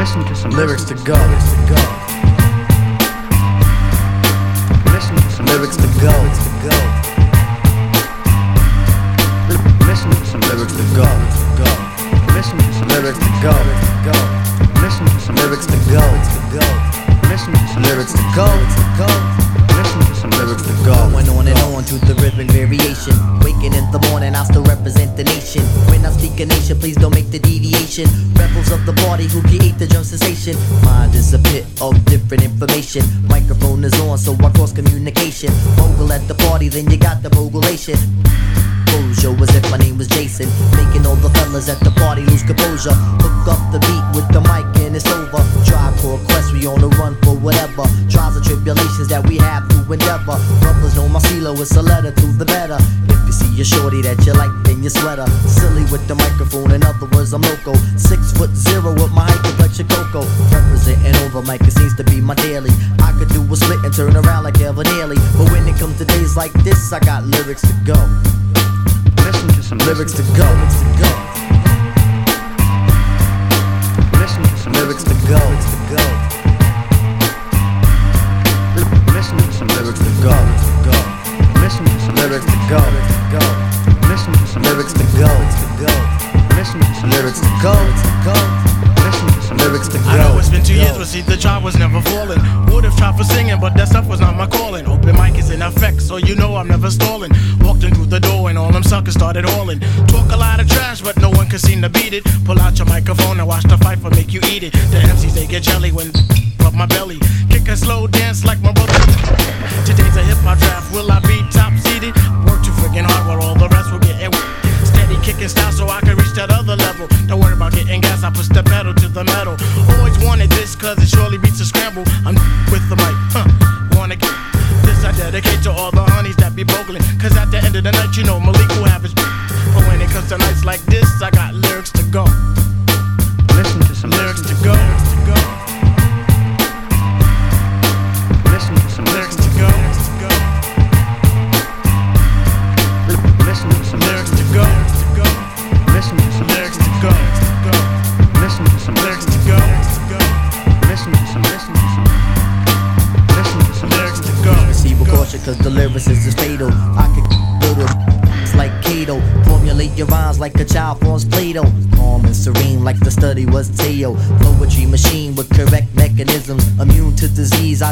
Listen to some lyrics to go. Listen to some Lyrics to go. Listen to some Lyrics to go. Listen to some Lyrics to go. Listen to some Lyrics to go. Listen to some Lyrics to go. Listen to some Lyrics to go. Going on and on to the rhythmic variation. Waking in the morning, I still represent the nation. When I speak a nation, please don't make the deviation. Rebels of the party who create the drum sensation. Mind is a pit of different information. Microphone is on, so I cross communication. Mogul at the party, then you got the mogulation. Show as if my name was Jason, making all the fellas at the party lose composure. Hook up the beat with the mic and it's over. Tribe for a quest, we on the run for whatever. Trials and tribulations that we have to endeavor. Brothers know my CeeLo, it's a letter to the better. If you see a shorty that you like, then you sweater. Silly with the microphone, in other words I'm loco. 6'0" with my height complexion cocoa. Representing over mic, it seems to be my daily. I could do a split and turn around like Evan Haley. But when it comes to days like this, I got lyrics to go. Listen to some Lyrics to go. Listen to some Lyrics to go. Listen to some Lyrics to go. Listen to some Lyrics to go. Listen to some Lyrics to go. Listen to some Lyrics to go. Listen to some Lyrics to go. I know it's been 2 years, but see the tribe was never falling. Would've tried for singing, but that stuff was not my calling. Open mic is in effect, so you know I'm never stalling. Walked in through the door and all them suckers started hauling. Talk a lot of trash, but no one could seem to beat it. Pull out your microphone and watch the fight for make you eat it. The MCs they get jelly when rub my belly. Kick a slow dance like my brother. Today's a hip hop draft, will I be top seeded? Work too friggin' hard while all the rest will get steady kicking style so I can reach that other level. Don't worry about getting gas, I push the pedal to the metal. Always wanted this cause it surely beats a scramble. I'm with the mic, wanna get this I dedicate to all the honeys that be bogling. Cause at the end of the night you know Malik will have his but when it comes to nights like this I got lyrics to go. Listen to some Lyrics to go. Listen to some Lyrics to go. Listen to some Lyrics to go. Listen to some Lyrics to go. Listen to some Lyrics to go. Listen to some Listen to some Lyrics to go. Receive a caution cause the lyricist is fatal. I could go to it's like Cato. Formulate your rhymes like a child forms Plato. Calm and serene like the study was Teo. Poetry machine with correct mechanisms. Immune to disease.